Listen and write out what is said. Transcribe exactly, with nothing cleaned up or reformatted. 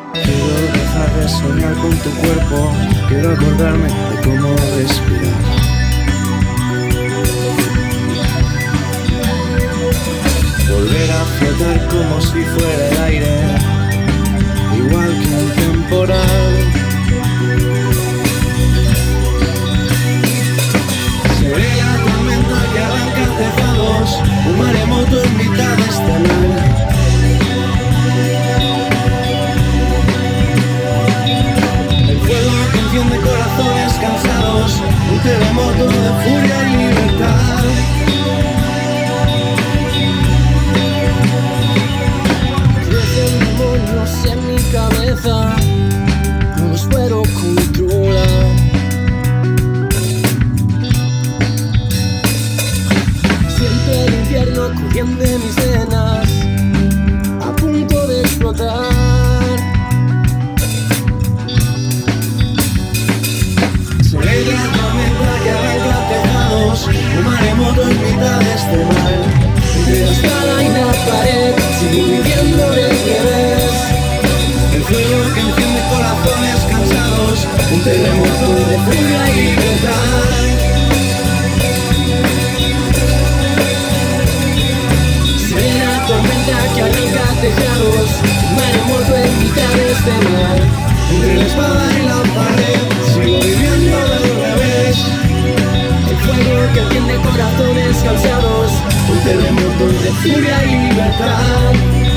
Quiero dejar de soñar con tu cuerpo, quiero acordarme de cómo respirar. Volver a flotar como si fuera el aire, igual que un temporal. Seré la tormenta que arranca tejados, un maremoto en mitad de este mar. De corazones cansados, un terremoto de furia y libertad. Crecen demonios en mi cabeza, no los puedo controlar. Siento el infierno corriendo en mis venas, a punto de explotar. La tormenta que arranca tejados, un maremoto en mitad de este mar. Entre la espada y la pared, sigo viviendo del revés. El fuego que enciende corazones cansados, un terremoto de furia y libertad. Seré la tormenta que arranca tejados, un maremoto en mitad de este mar. Entre la espada y la pared, sigo viviendo del revés. El fuego que enciende corazones cansados, un terremoto de furia y libertad.